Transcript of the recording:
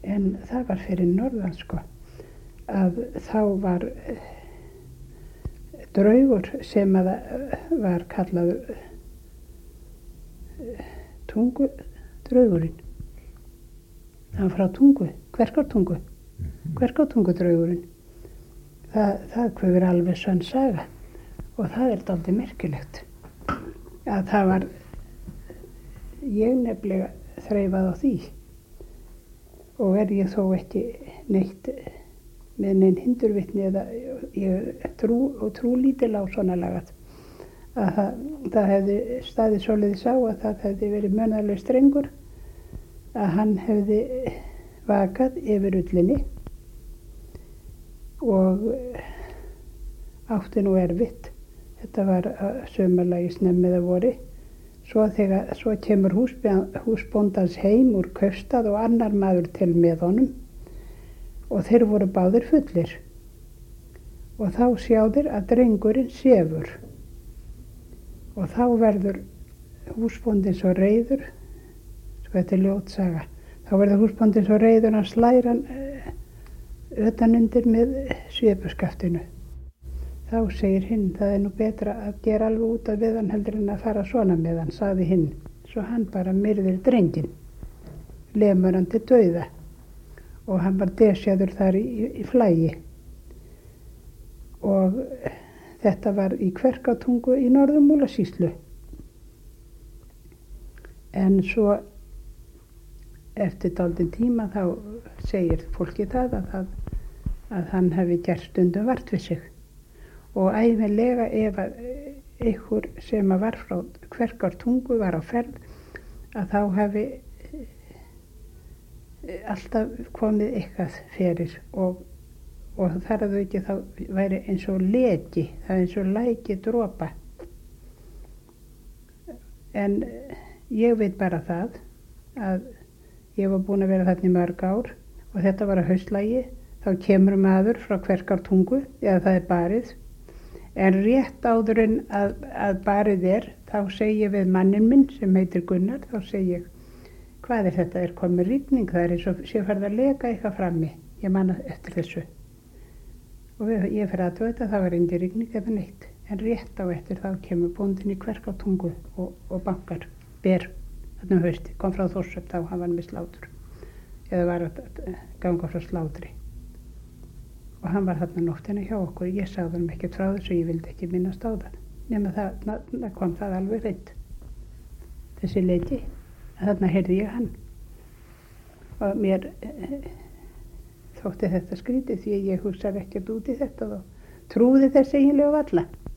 en það var fyrir norðan sko, að þá var draugur sem að var kallaður tungudraugurinn. Það var frá Tungu, Kverkártungu, Kverkártungudraugurinn. Það hverfur alveg sönn saga og það er dálítið merkilegt. Að það var, ég nefnilega þreifað á því og ég þó ekki neitt með neinn hindurvitni eða ég trúlítil á svona lagað. Að það hefði staðið svoleiðis á að það hefði verið munaðarlaus drengur, að hann hefði vakað yfir ullinni og átti nú erfitt. Þetta var sumarlagi snemmiða vori. Svo kemur húsbóndans heim úr Kaupstað og annar maður til með honum og þeir voru báðir fullir. Og þá sjá þeir að drengurinn sefur. Og þá verður húsbóndinn svo reiður, svo þetta er ljótsaga, þá verður húsbóndinn svo reiður að hann slær hann utan undir með svipuskaftinu. Þá segir hinn, það er nú betra að gera alveg út af við hann heldur en að fara svona með hann, sagði hinn. Svo hann bara myrðir drenginn, lemur hann til dauða og hann var desjaður þar í flægi. Og þetta var í Kverkártungu í Norður-Múlasýslu. En svo eftir dálítinn tíma þá segir fólki það að hann hefði gert stundum vart við sig. Og ævinlega ef að einhver sem var frá Kverkártungu var á ferð, að þá hefði alltaf komið eitthvað fyrir og þar að þau ekki þá væri eins og leki, það er eins og læki dropa. En ég veit bara það að ég var búin að vera þarna í mörg ár og þetta var að haustlægi, þá kemur maður frá Kverkártungu, eða það er barið. En rétt áður en að barið þá segi ég við manninn minn sem heitir Gunnar, þá segi ég, hvað er þetta, er komið rigning, það er eins og sé farið að leka eitthvað frammi, ég man eftir þessu. Og ég fer að það var engin rigning eða neitt, en rétt á eftir þá kemur bóndinn í Kverkártungu og bankar, ber, þarna hausti, kom frá Þórshöfn, þá hann var með slátur, eða var að ganga frá slátri. Og hann var þarna nóttina hjá okkur, ég sagði hann ekkert frá þessu, ég vildi ekki minnast á það. Nema það kom það alveg hreint, þessi leki, að þarna heyrði ég hann. Og mér þótti þetta skrítið því ég hugsaði ekkert út í þetta og trúði þess eiginlega varla.